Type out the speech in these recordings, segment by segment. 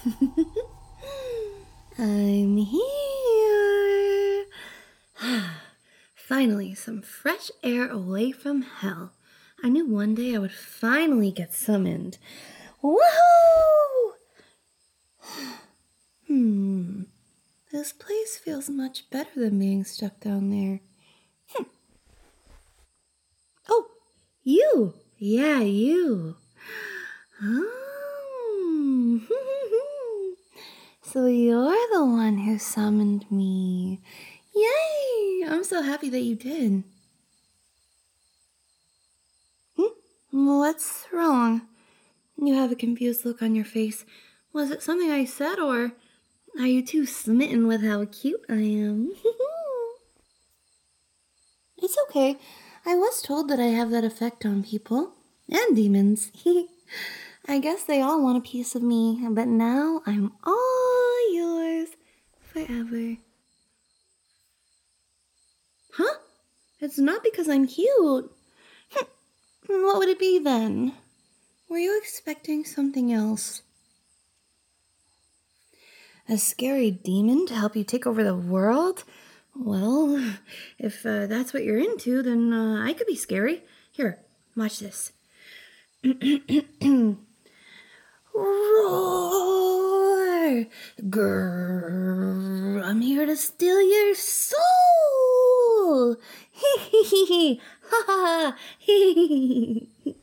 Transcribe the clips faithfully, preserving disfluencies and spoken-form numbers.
I'm here. Finally, some fresh air away from hell. I knew one day I would finally get summoned. Woohoo! Hmm. This place feels much better than being stuck down there. Hm. Oh, you. Yeah, you. Oh. So you're the one who summoned me. Yay! I'm so happy that you did. Hmm? What's wrong? You have a confused look on your face. Was it something I said, or are you too smitten with how cute I am? It's okay. I was told that I have that effect on people and demons. I guess they all want a piece of me, but now I'm all yours forever. Huh? It's not because I'm cute. What would it be then? Were you expecting something else? A scary demon to help you take over the world? Well, if uh, that's what you're into, then uh, I could be scary. Here, watch this. Roar! Grrr! I'm here to steal your soul! Hee hee hee hee! Ha ha! Hee hee hee!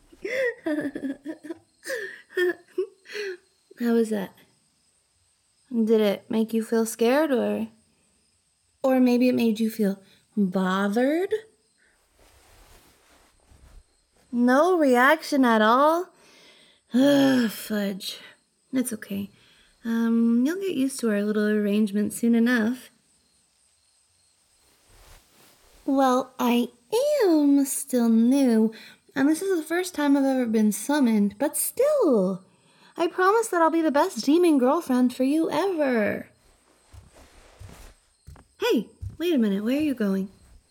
How was that? Did it make you feel scared, or or maybe it made you feel bothered? No reaction at all? Ugh, fudge. It's okay. Um, you'll get used to our little arrangement soon enough. Well, I am still new, and this is the first time I've ever been summoned, but still, I promise that I'll be the best demon girlfriend for you ever. Hey, wait a minute, where are you going?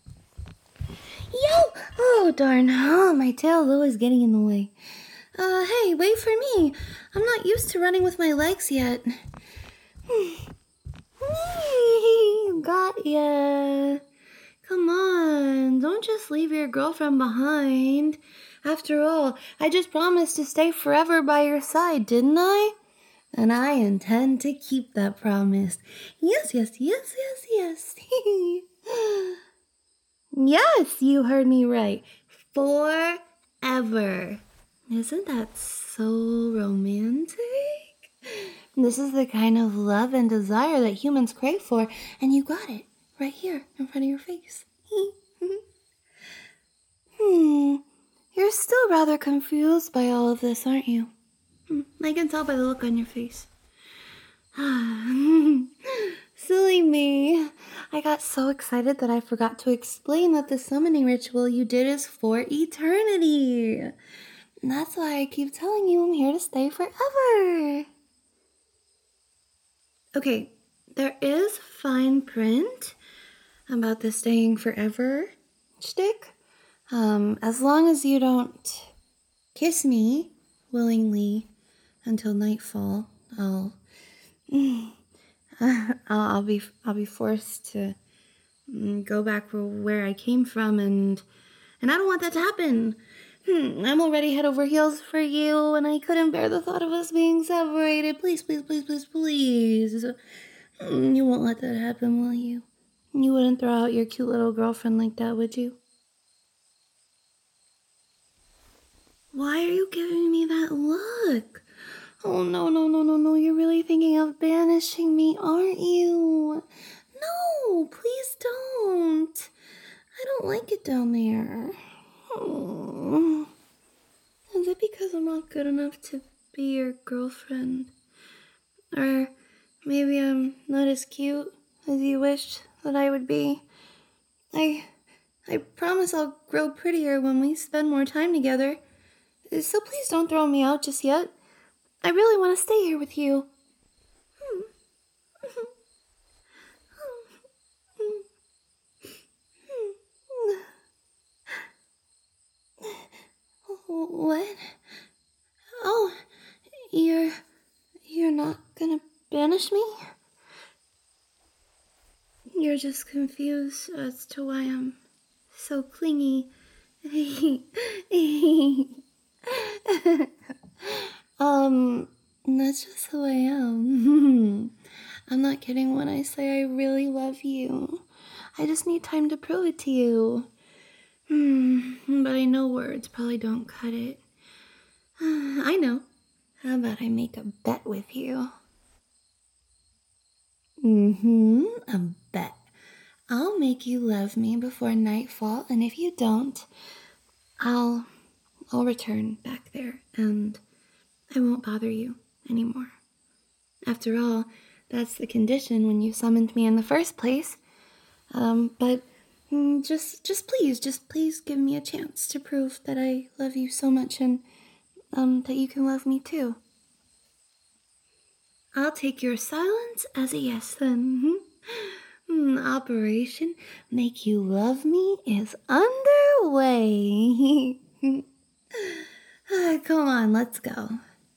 Yo! Oh, darn. Oh, my tail's always getting in the way. Uh, hey, wait for me. I'm not used to running with my legs yet. Got ya. Come on, don't just leave your girlfriend behind. After all, I just promised to stay forever by your side, didn't I? And I intend to keep that promise. Yes, yes, yes, yes, yes. Yes, you heard me right. Forever. Isn't that so romantic? This is the kind of love and desire that humans crave for, and you got it right here in front of your face. Hmm, you're still rather confused by all of this, aren't you? Hmm, I can tell by the look on your face. Silly me. I got so excited that I forgot to explain that the summoning ritual you did is for eternity. That's why I keep telling you I'm here to stay forever. Okay, there is fine print about the staying forever shtick. Um, as long as you don't kiss me willingly until nightfall, I'll, I'll, I'll be, I'll be forced to go back where I came from, and, and I don't want that to happen. Hmm, I'm already head over heels for you, and I couldn't bear the thought of us being separated. Please, please, please, please, please. You won't let that happen, will you? You wouldn't throw out your cute little girlfriend like that, would you? Why are you giving me that look? Oh, no, no, no, no, no. You're really thinking of banishing me, aren't you? No, please don't. I don't like it down there. Oh. Is it because I'm not good enough to be your girlfriend? Or maybe I'm not as cute as you wished that I would be? I I promise I'll grow prettier when we spend more time together. So please don't throw me out just yet. I really want to stay here with you. What? Oh, you're you're not gonna banish me? You're just confused as to why I'm so clingy. um, that's just who I am. I'm not kidding when I say I really love you. I just need time to prove it to you. Hmm, but I know words probably don't cut it. I know. How about I make a bet with you? Mm-hmm, a bet. I'll make you love me before nightfall, and if you don't, I'll I'll return back there, and I won't bother you anymore. After all, that's the condition when you summoned me in the first place. Um, but mm, just just please, just please give me a chance to prove that I love you so much and um that you can love me too. I'll take your silence as a yes then. Hmm, Operation Make You Love Me is underway. Ah, come on, let's go.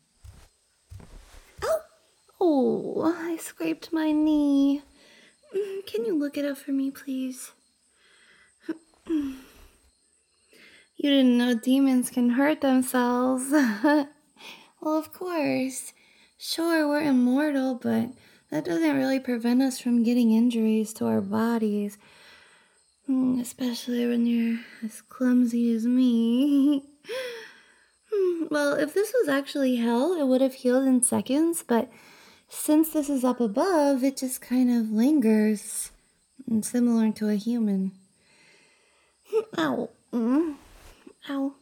Oh, oh, I scraped my knee. Mm, Can you look it up for me, please? You didn't know demons can hurt themselves. Well, of course. Sure, we're immortal, but that doesn't really prevent us from getting injuries to our bodies. Mm, Especially when you're as clumsy as me. Hmm, Well, if this was actually hell, it would have healed in seconds, but since this is up above, it just kind of lingers, mm, similar to a human. Ow. Mm. Ow.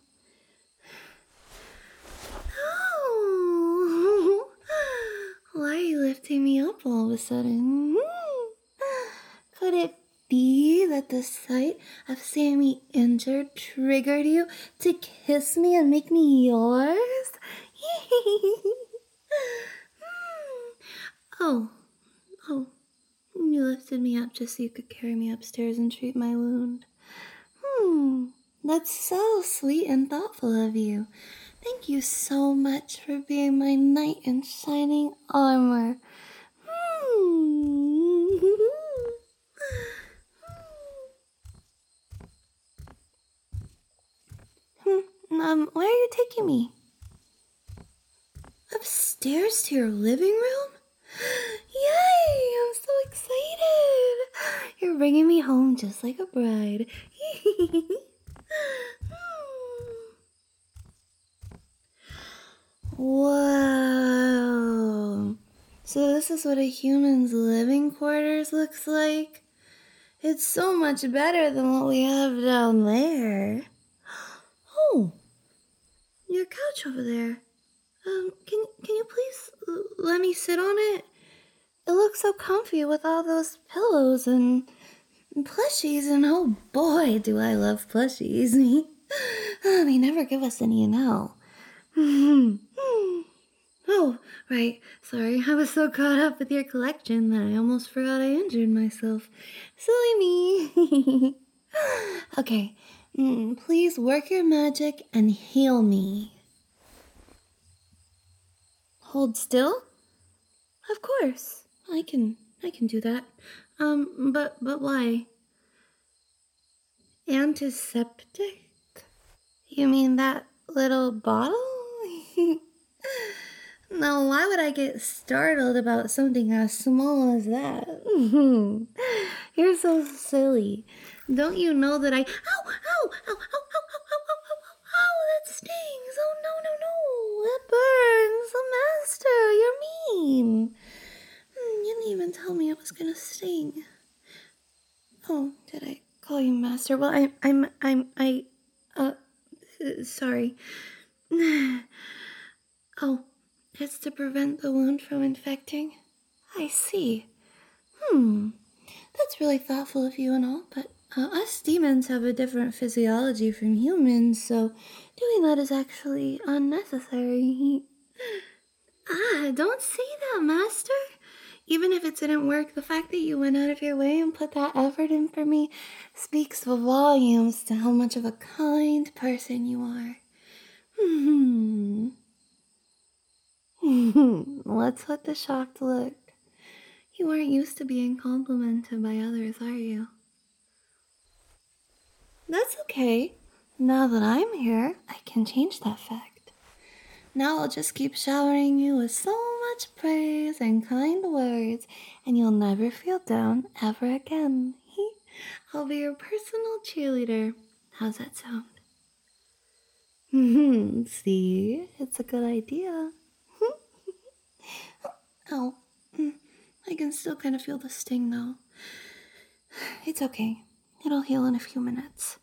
Oh. Why are you lifting me up all of a sudden? Could it be that the sight of seeing me injured triggered you to kiss me and make me yours? oh, oh, you lifted me up just so you could carry me upstairs and treat my wound. Hmm, that's so sweet and thoughtful of you. Thank you so much for being my knight in shining armor. Hmm. Hmm, um, where are you taking me? Upstairs to your living room? Yay! I'm so excited! You're bringing me home just like a bride. Whoa! So this is what a human's living quarters looks like? It's so much better than what we have down there. Oh, your couch over there. Um, can can you please l- let me sit on it? It looks so comfy with all those pillows and plushies, and oh boy, do I love plushies. Oh, they never give us any now. Oh, right. Sorry, I was so caught up with your collection that I almost forgot I injured myself. Silly me. Okay, mm, please work your magic and heal me. Hold still? Of course. I can I can do that. Um, but but why? Antiseptic? You mean that little bottle? Now, why would I get startled about something as small as that? You're so silly. Don't you know that I... Ow! Ow! Ow! Ow! Ow! Ow! Ow! Ow! Ow! Ow! Ow! That stings! Oh, no, no, no! That burns! Oh, Master, you're mean! Hmm, You didn't even tell me it was gonna sting. Oh, did I call you Master? Well, I, I'm... I'm... I... Uh... Sorry. Oh, it's to prevent the wound from infecting? I see. Hmm, that's really thoughtful of you and all, but uh, us demons have a different physiology from humans, so doing that is actually unnecessary. Ah, don't say that, Master. Even if it didn't work, the fact that you went out of your way and put that effort in for me speaks volumes to how much of a kind person you are. Hmm. What's with the shocked look? You aren't used to being complimented by others, are you? That's okay. Now that I'm here, I can change that fact. Now I'll just keep showering you with so much praise and kind words, and you'll never feel down ever again. I'll be your personal cheerleader. How's that sound? See, it's a good idea. Ow. I can still kind of feel the sting, though. It's okay. It'll heal in a few minutes.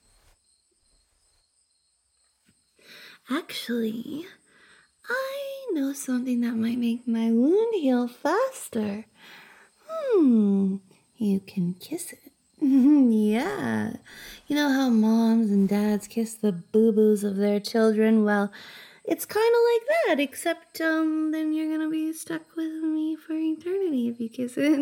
Actually, I know something that might make my wound heal faster. Hmm, you can kiss it. Yeah. You know how moms and dads kiss the boo-boos of their children? Well, it's kind of like that, except um, then you're gonna be stuck with me for eternity if you kiss it.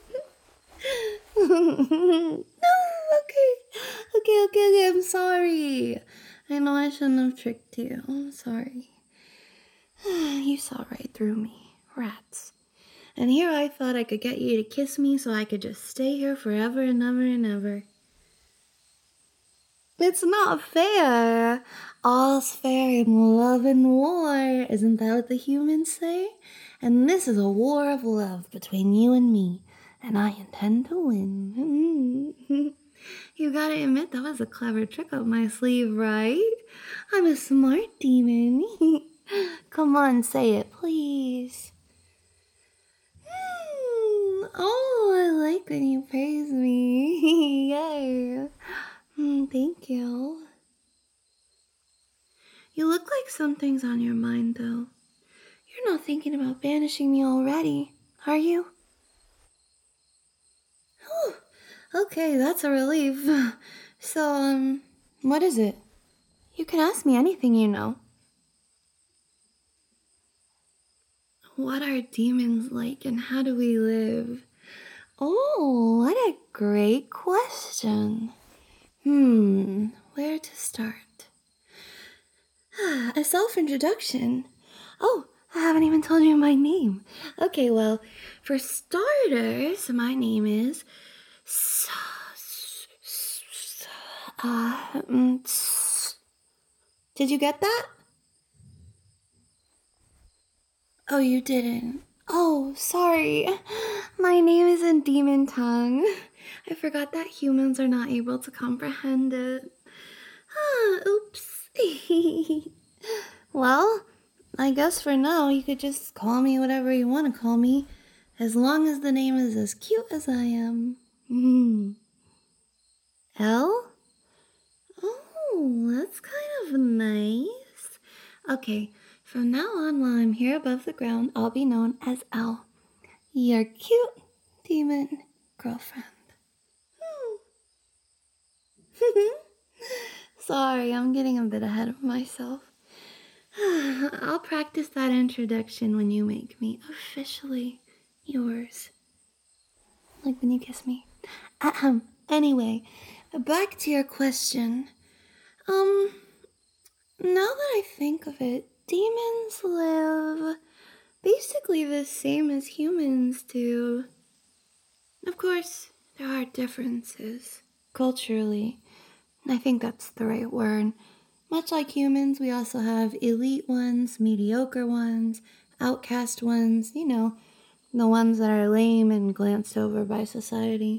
No, okay. Okay, okay, okay, I'm sorry. I know I shouldn't have tricked you. I'm sorry. You saw right through me. Rats. And here I thought I could get you to kiss me so I could just stay here forever and ever and ever. It's not fair. All's fair in love and war. Isn't that what the humans say? And this is a war of love between you and me. And I intend to win. You gotta admit that was a clever trick up my sleeve, right? I'm a smart demon. Come on, say it, please. Mm, oh, I like when you praise me. Yay. Mm, thank you. You look like something's on your mind, though. You're not thinking about banishing me already, are you? Whew. Okay, that's a relief. So, um, what is it? You can ask me anything you know. What are demons like and how do we live? Oh, what a great question. Hmm, where to start? A self-introduction. Oh, I haven't even told you my name. Okay, well, for starters, my name is... Uh, did you get that? Oh, you didn't. Oh, sorry. My name is in Demon Tongue. I forgot that humans are not able to comprehend it. Ah, oops. Well, I guess for now you could just call me whatever you want to call me, as long as the name is as cute as I am. Mm. Elle? Oh, that's kind of nice. Okay, from now on, while I'm here above the ground, I'll be known as Elle, your cute demon girlfriend. Sorry, I'm getting a bit ahead of myself. I'll practice that introduction when you make me officially yours. Like when you kiss me. Ahem. Anyway, back to your question. Um, now that I think of it, demons live basically the same as humans do. Of course, there are differences culturally. I think that's the right word. Much like humans, we also have elite ones, mediocre ones, outcast ones, you know, the ones that are lame and glanced over by society.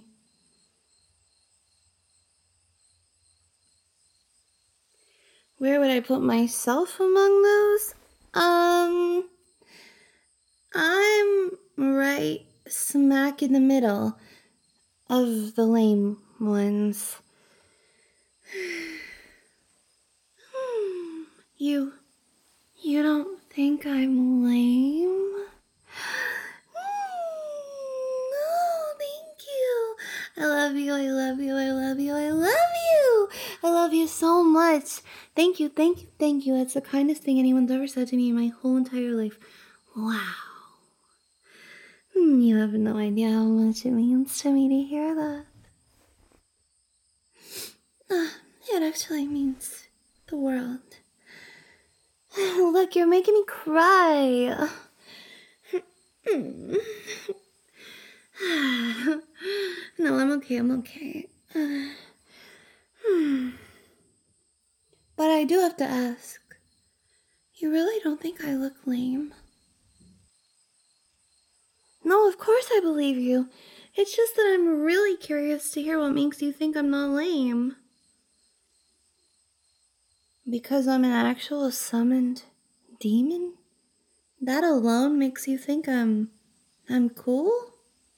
Where would I put myself among those? Um, I'm right smack in the middle of the lame ones. You, you don't think I'm lame? No, thank you. I love you, I love you, I love you, I love you. I love you so much. Thank you, thank you, thank you. That's the kindest thing anyone's ever said to me in my whole entire life. Wow. You have no idea how much it means to me to hear that. Uh, it actually means the world. Look, you're making me cry. No, I'm okay, I'm okay. Uh, hmm. But I do have to ask, you really don't think I look lame? No, of course I believe you. It's just that I'm really curious to hear what makes you think I'm not lame. Because I'm an actual summoned demon? That alone makes you think I'm... I'm cool?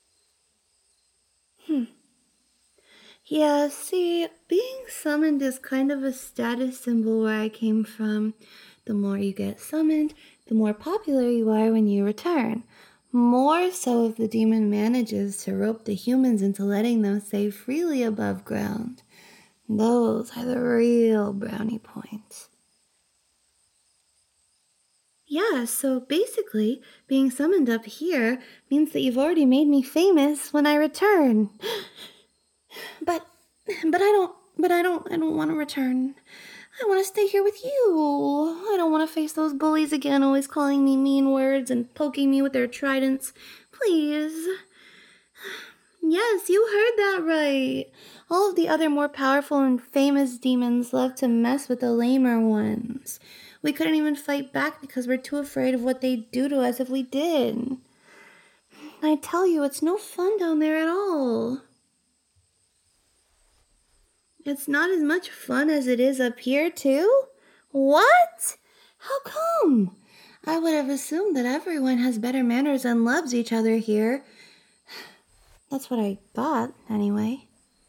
Hmm. Yeah, see, being summoned is kind of a status symbol where I came from. The more you get summoned, the more popular you are when you return. More so if the demon manages to rope the humans into letting them stay freely above ground. Those are the real brownie points. Yeah, so basically, being summoned up here means that you've already made me famous when I return. But, but I don't, but I don't, I don't want to return. I want to stay here with you. I don't want to face those bullies again, always calling me mean words and poking me with their tridents. Please. Yes, you heard that right. All of the other more powerful and famous demons love to mess with the lamer ones. We couldn't even fight back because we're too afraid of what they'd do to us if we did. I tell you, it's no fun down there at all. It's not as much fun as it is up here, too? What? How come? I would have assumed that everyone has better manners and loves each other here. That's what I thought, anyway.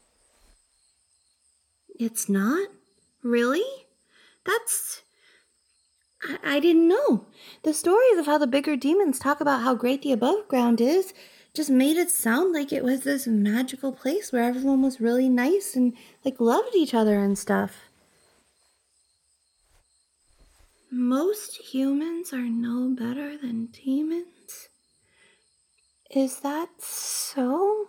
It's not? Really? That's... I, I didn't know. The stories of how the bigger demons talk about how great the above ground is just made it sound like it was this magical place where everyone was really nice and, like, loved each other and stuff. Most humans are no better than demons? Is that so?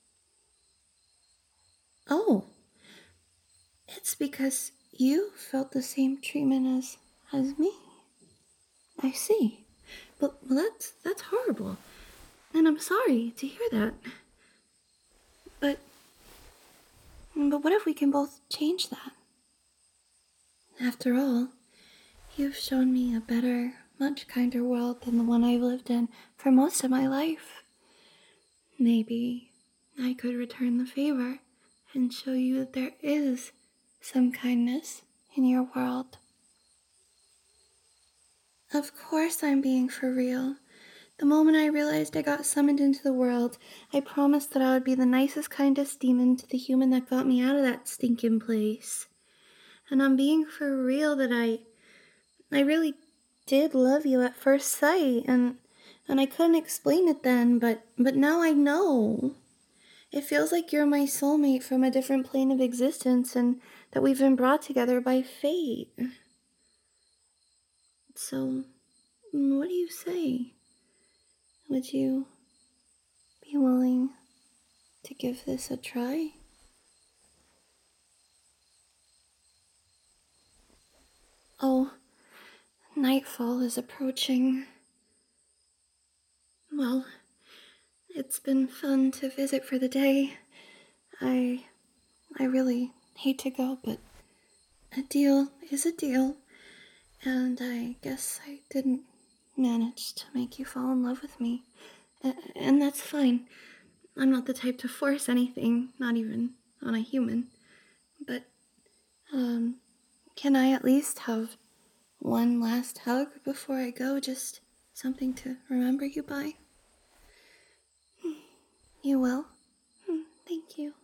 Oh, it's because you felt the same treatment as as me. I see. But well, that's that's horrible, and I'm sorry to hear that. But but what if we can both change that? After all, you've shown me a better, much kinder world than the one I've lived in for most of my life. Maybe I could return the favor and show you that there is some kindness in your world. Of course I'm being for real. The moment I realized I got summoned into the world, I promised that I would be the nicest, kindest demon to the human that got me out of that stinking place. And I'm being for real that I... I really did love you at first sight, and and I couldn't explain it then, but but now I know. It feels like you're my soulmate from a different plane of existence and that we've been brought together by fate. So, what do you say? Would you be willing to give this a try? Oh, nightfall is approaching. Well, it's been fun to visit for the day. I... I really hate to go, but a deal is a deal. And I guess I didn't manage to make you fall in love with me. A- and that's fine. I'm not the type to force anything, not even on a human. But, um, can I at least have one last hug before I go? Just something to remember you by? You will? Thank you.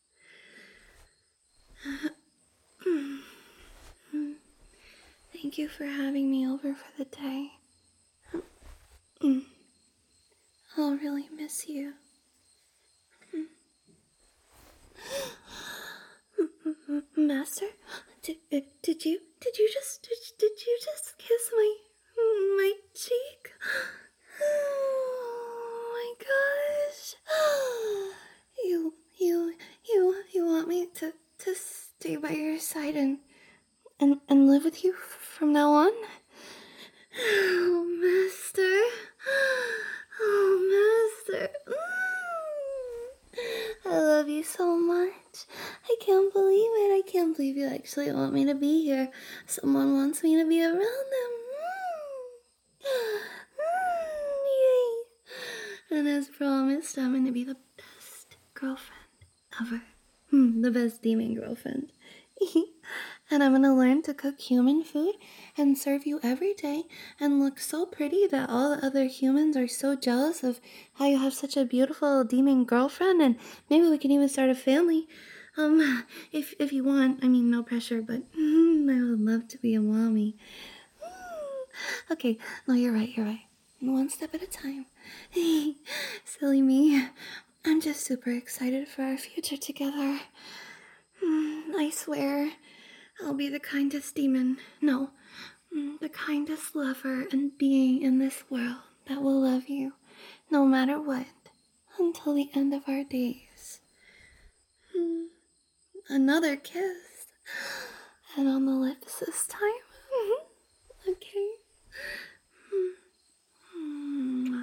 Thank you for having me over for the day. I'll really miss you. Master, did, did you did you just did, did you just kiss my my cheek? Oh my gosh! You you you you want me to to stay by your side and and and live with you from now on? Oh, Master! Oh, Master! Mm. actually want me to be here. Someone wants me to be around them. Mm. Mm, yay. And as promised, I'm going to be the best girlfriend ever. Hmm, the best demon girlfriend. And I'm gonna learn to cook human food and serve you every day and look so pretty that all the other humans are so jealous of how you have such a beautiful demon girlfriend, and maybe we can even start a family. Um, if if you want, I mean, no pressure, but mm, I would love to be a mommy. Mm. Okay, no, you're right, you're right. One step at a time. Silly me. I'm just super excited for our future together. Mm, I swear, I'll be the kindest demon, no, mm, the kindest lover and being in this world that will love you, no matter what, until the end of our days. Mm, another kiss, and on the lips this time. Okay. Mm.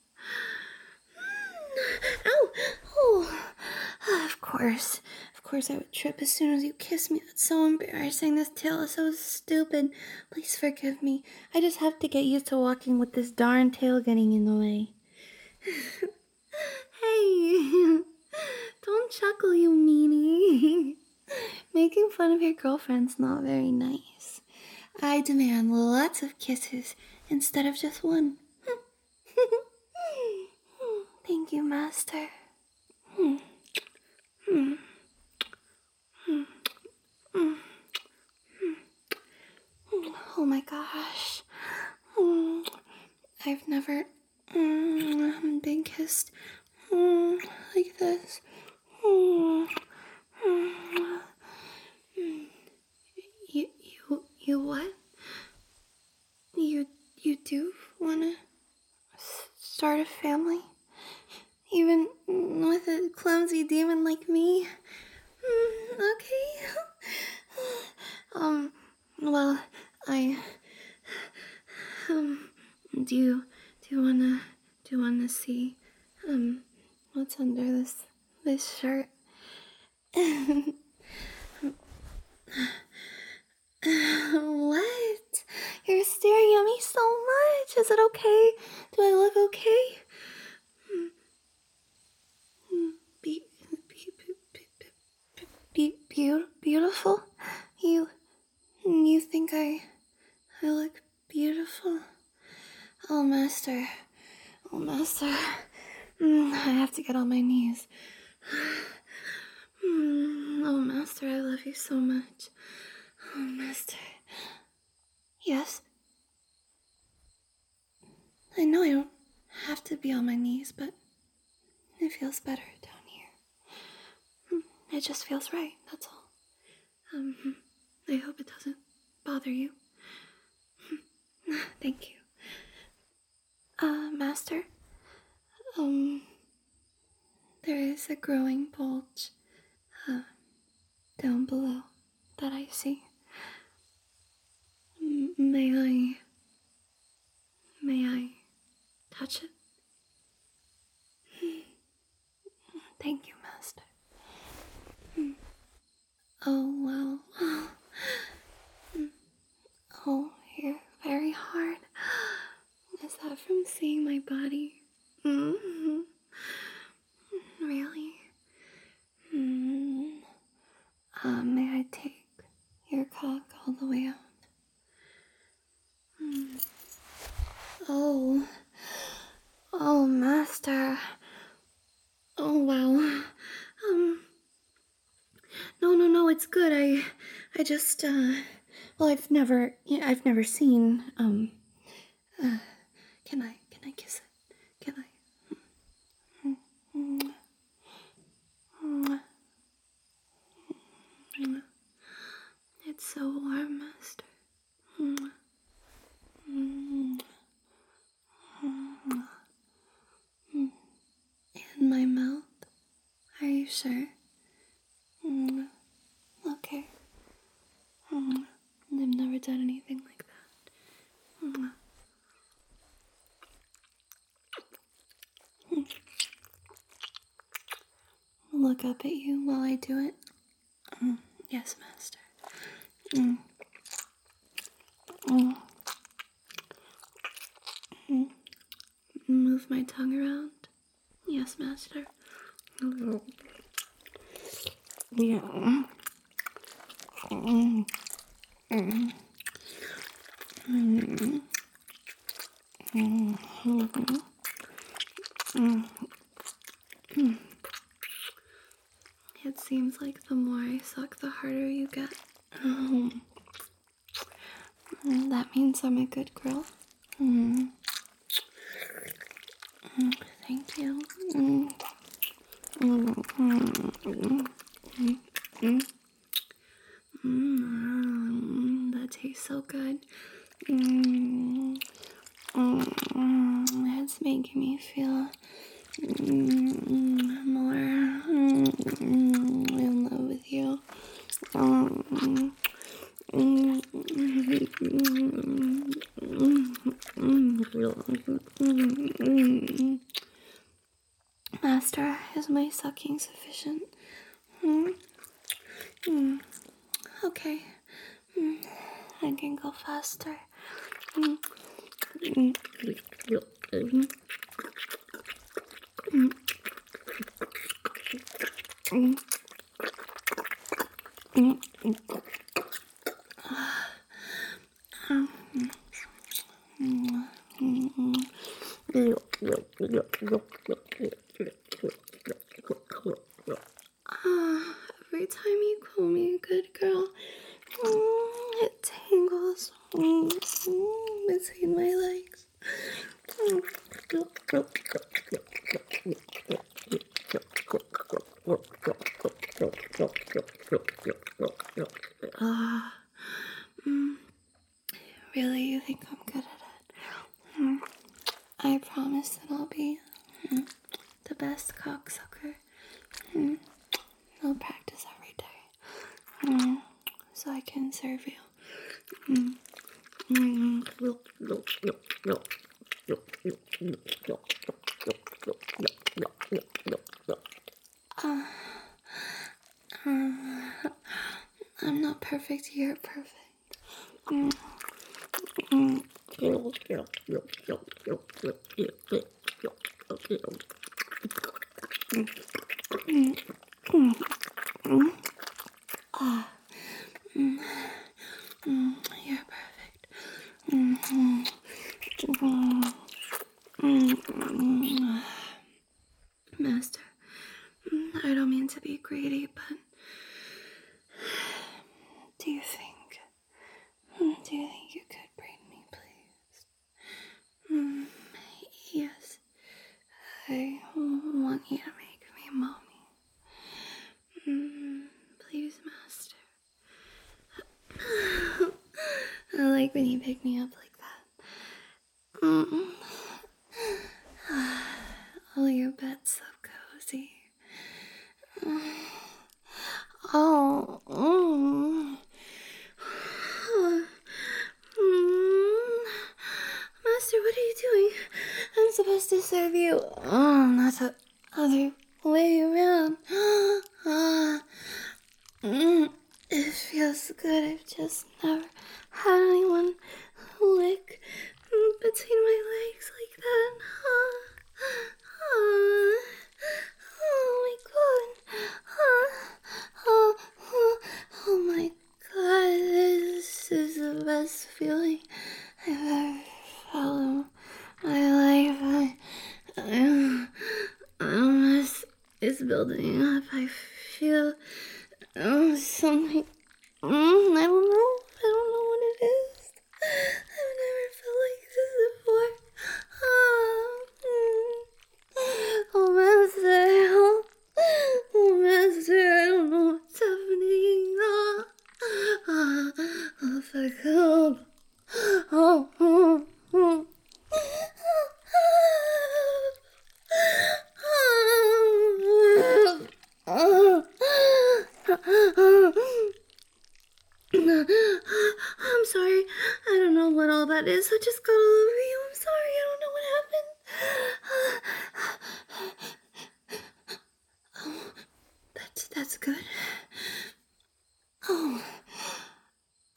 Ow! Oh, of course. Of course I would trip as soon as you kiss me. That's so embarrassing. This tail is so stupid. Please forgive me. I just have to get used to walking with this darn tail getting in the way. Hey! Don't chuckle, you meanie. Making fun of your girlfriend's not very nice. I demand lots of kisses instead of just one. Thank you, Master. Hmm. Hmm. Hmm. Hmm. Oh my gosh. Hmm. I've never hmm, been kissed hmm, like this. Hmm. Hmm. You, you, you what? You, you do wanna start a family? Even with a clumsy demon like me? Mm, okay. um, well, I, um, do you, do you wanna, do you wanna see, um, what's under this, this shirt? What? You're staring at me so much. Is it okay? Do I look okay? Be, be, be, be, be, be, beautiful? You, you think I, I look beautiful? Oh, Master. Oh, Master. Mm, I have to get on my knees. Mm, oh, Master, I love you so much. Oh, Master. Yes? I know I don't have to be on my knees, but it feels better down here. Mm, it just feels right, that's all. Um, I hope it doesn't bother you. Thank you. Uh, Master, um, there is a growing bulge, uh, down below that I see. M- may I, may I touch it? Thank you, Master. Oh, well. Oh, you're very hard. Is that from seeing my body? Mm-hmm. Really? Mm. Uh, may I take your cock all the way out? Mm. Oh. Oh, Master. Oh, wow. Um. No, no, no, it's good. I, I just, uh, well, I've never, yeah, I've never seen, um, uh, can I, can I kiss it? Can I? Mm. Mm. Mm. It's so warm, Master. Mm. Mm. Mm. Mm. In my mouth? Are you sure? Mm. Okay. Mm. I've never done anything like that. Mm. Mm. Look up at you while I do it. Mm. Yes, Master. Mm. Mm. Mm. Move my tongue around. Yes, master. Yeah. Mm. Mm. Mm. Mm. Mm. Mm. It seems like the more I suck, the harder you get. Um, that means I'm a good girl. Mm. Mm. Thank you. Mm. Mm. Mm. Mm. Mm. Mm. That tastes so good. Mm. Mm. It's making me feel mm, more mm, in love with you. Um, mm, mm, Master, is my sucking sufficient? Mm, mm, okay. Mm, I can go faster. Mm, mm, mm, mm, mm, mm, mm. Ah, every time you call me a good girl, mm, it tingles mm, mm, between my legs. Mm. Ah, mm, really, you think I'm good at it? Mm. I promise that I'll be mm, the best cocksucker. Mm. I'll practice every day, mm, so I can serve you. Mm. Mm. Uh, um, I'm not perfect, you're perfect. Mm. Mm. Mm. Mm. Mm. Ah. Mm. Mm. You're perfect. Mm. Mm. Mm. Master, I don't mean to be greedy, but do you think, do you think you could bring me, please? Mm, yes, I want you to make me mommy. Mm, please, Master. I like when you pick me up like that. Mm. Oh, your bed's so cozy. Oh, mm. Mm. Master, what are you doing? I'm supposed to serve you. Oh, not the other way around. Ah. Mm. It feels good. I've just never had anyone lick between my legs like that. Ah. Ah. Oh my god. Ah. Oh, oh, oh my god. This is the best feeling I've ever felt in my life. I, I, I almost is building up. I feel oh, something. Mm, I don't know. I don't know what it is. I've never felt like this before. Oh, mm. Oh, Master. Oh, oh, Master. I don't know what's happening. Oh, oh, oh, fuck. Oh, oh, oh, oh. I'm sorry. I don't know what all that is. I just got all over you. I'm sorry. I don't know what happened. Oh, that's that's good. Oh,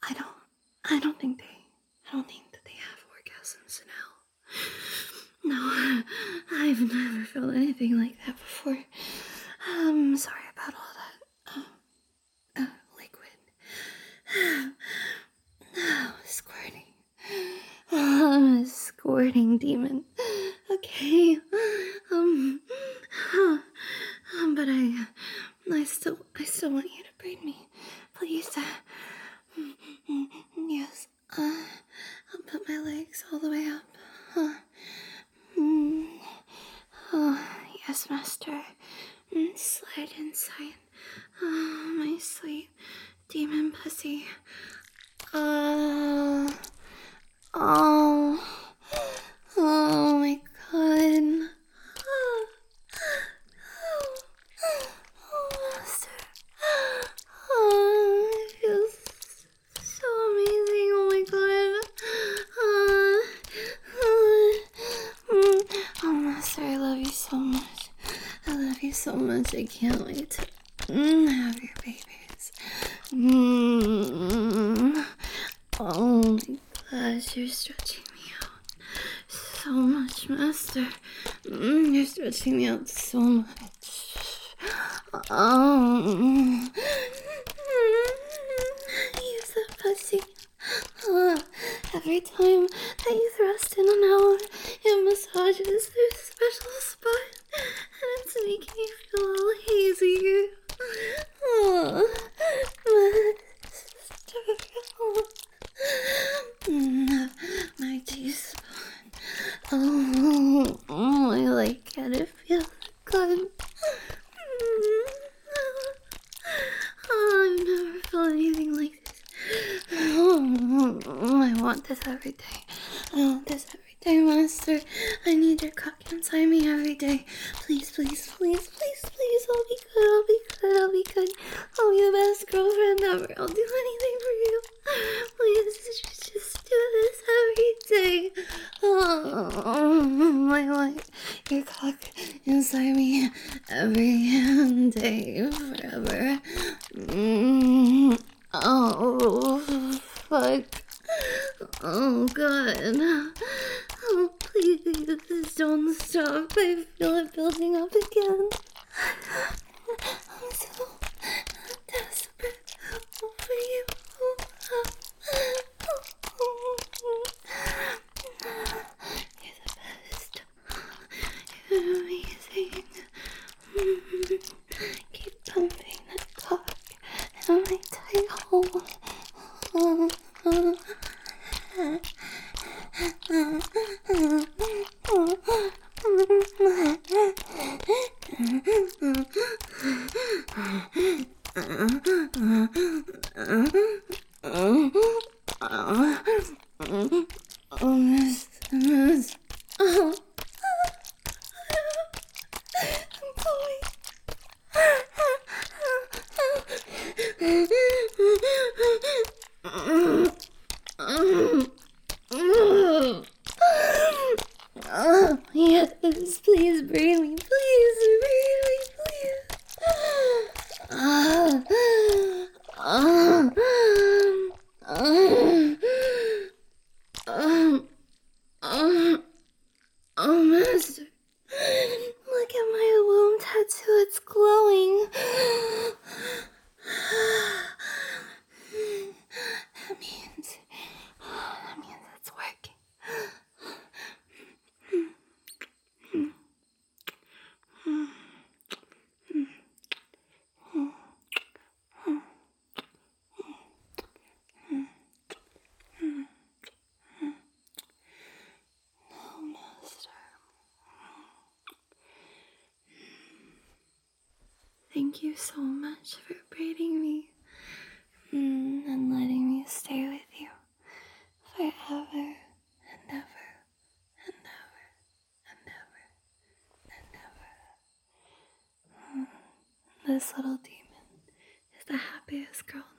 I don't think that they have orgasms in hell. No, I've never felt anything like that before. I'm sorry about all that. Uh, uh, liquid. Oh, squirting. Oh, I'm a squirting demon. Okay. Um. huh, um, but I, I still, I still want you to braid me, please. Uh, yes. Uh, I'll put my legs all the way up. Uh, mm, oh, yes, master. Mm, slide inside. Oh, my sweet demon pussy. Uh, oh, oh my god. Oh, oh, oh, master. Oh, it feels so amazing. Oh my god. Uh, uh, mm. Oh, master, I love you so much. I love you so much. I can't wait to mm, have your babies. Mm. Oh my gosh, you're stretching me out so much, master. Mm, you're stretching me out so much. Oh. Use that pussy. Uh, every time that you thrust in and out, it massages this special spot, and it's making me feel all hazy. Oh, mm, my G-spot. Oh, oh, I like it. It feels good. Oh, I've never felt anything like this. Oh, I want this every day. I want this every day, master. I need your cock inside me every day. Please, please, please, please, please. I'll be good. I'll be good. I'll be good. I'll be the best girlfriend ever. I'll do anything for you. Please, just, just do this every day. Oh, I want your cock inside me every day, forever. Mm. Oh, fuck. Oh, God. Oh, please don't stop. I feel it building up again. I'm so desperate for you. You're the best. You're amazing. Keep pumping that cock in my tight hole. Oh, miss, miss. Oh. I'm going. Oh, yes, please breathe me, please breathe me, please. Oh, oh, oh, oh, oh, oh, master. Look at my womb tattoo, it's glowing. That means, that means it's working. Oh, master. Thank you so much for braiding me mm, and letting me stay with you forever and ever and ever and ever and ever. Mm, this little demon is the happiest girl